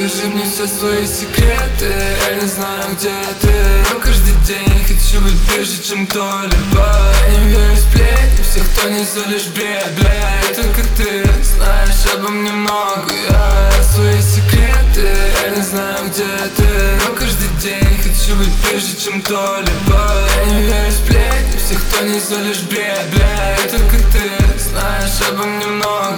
Расскажи мне все свои секреты, я не знаю, где ты. Но каждый день хочу быть ближе, чем кто-либо. Я не верю в сплетни, всех, кто несет лишь бред, бля. И только ты знаешь обо мне много. Я свои секреты, я не знаю, где ты. Но каждый день хочу быть ближе, чем кто-либо. Я не верю в сплетни, всех, кто несет лишь бред, бля. И только ты знаешь обо мне много.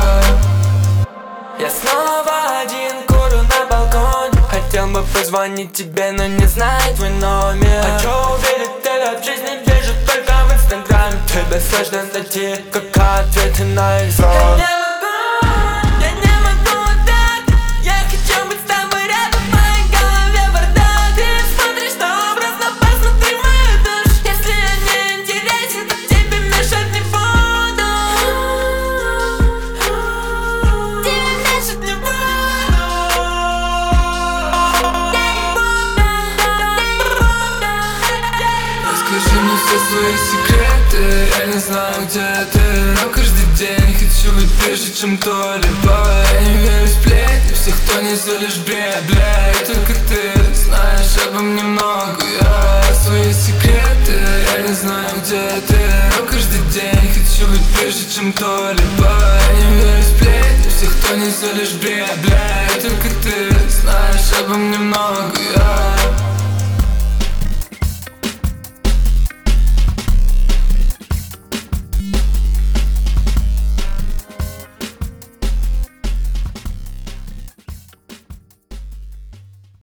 Я снова один, курю на балконе. Хотел бы позвонить тебе, но не знаю твой номер. Хочу увидеть тебя в жизни, вижу только в инстаграме. Тебя сложно найти, как ответы на их зов. Я не могу так. Я хочу быть с тобой рядом, в моей голове бардак. Ты смотришь на образ, но посмотри в мою душу. Если я не интересен, то тебе мешать не буду. Расскажи мне все свои секреты, я не знаю, где ты. Но каждый день хочу быть ближе, чем кто-либо. Я не верю в сплетни, всех, кто несет лишь бред, бля. И только ты знаешь обо мне много. Я свои секреты, я не знаю, где ты. Но каждый день хочу быть ближе, чем кто-либо. Я не верю в сплетни, всех, кто несет лишь бред, бля. И только ты знаешь обо мне много.